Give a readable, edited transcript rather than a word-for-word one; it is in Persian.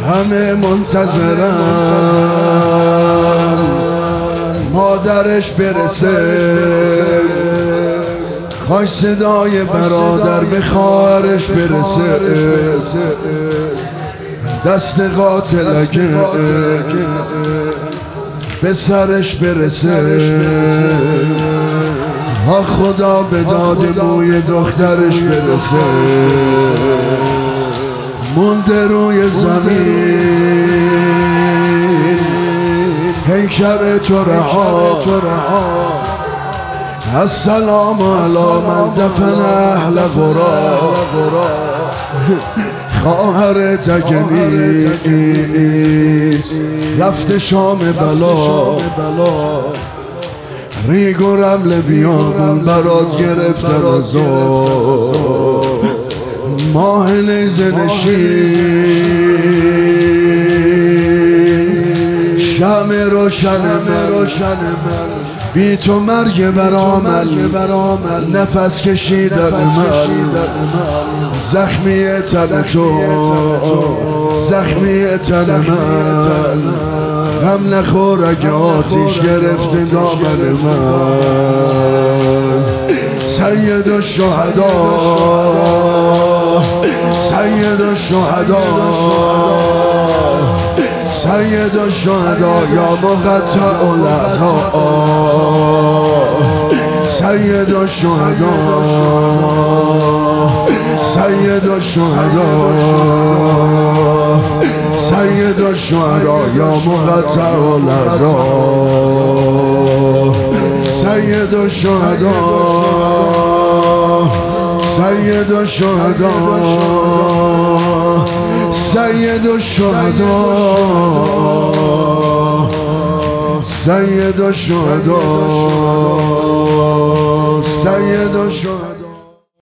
همه منتظرن مادرش برسه، کاش صدای برادر به خواهرش برسه. دست قاتل اگه به سرش برسه، ها خدا به داد بوی دخترش برسه. مونده روی زمین پیکر تو رها، السلام علی من دفن اهل قرا. خواهرت اگه نیست رفته شام بلا، ریگ و رمل بیابون برات گرفته رضا. ماه نیزه نشین شمع روشن من، بی تو مرگ برآمد، نفس کشیدن من. زخمی تن تو، زخمی تن من، غم نخور اگه آتیش گرفته دامن من. سید الشهدا، سید الشهدا، سید الشهدا یا مقطع الاعضاء. سید الشهدا، سید الشهدا، سید الشهدا یا مقطع الاعضاء. سید الشهدا، سید الشهدا، سید الشهدا، سید الشهدا.